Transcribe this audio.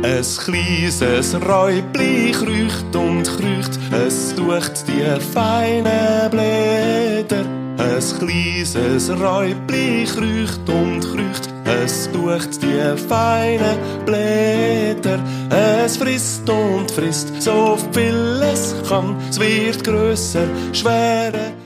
Ein kleines Räubli kreucht und kreucht, es sucht die feinen Blätter. Ein kleines Räubli kreucht und kreucht, es sucht die feinen Blätter. Es frisst und frisst, so viel es kann, es wird grösser, schwerer.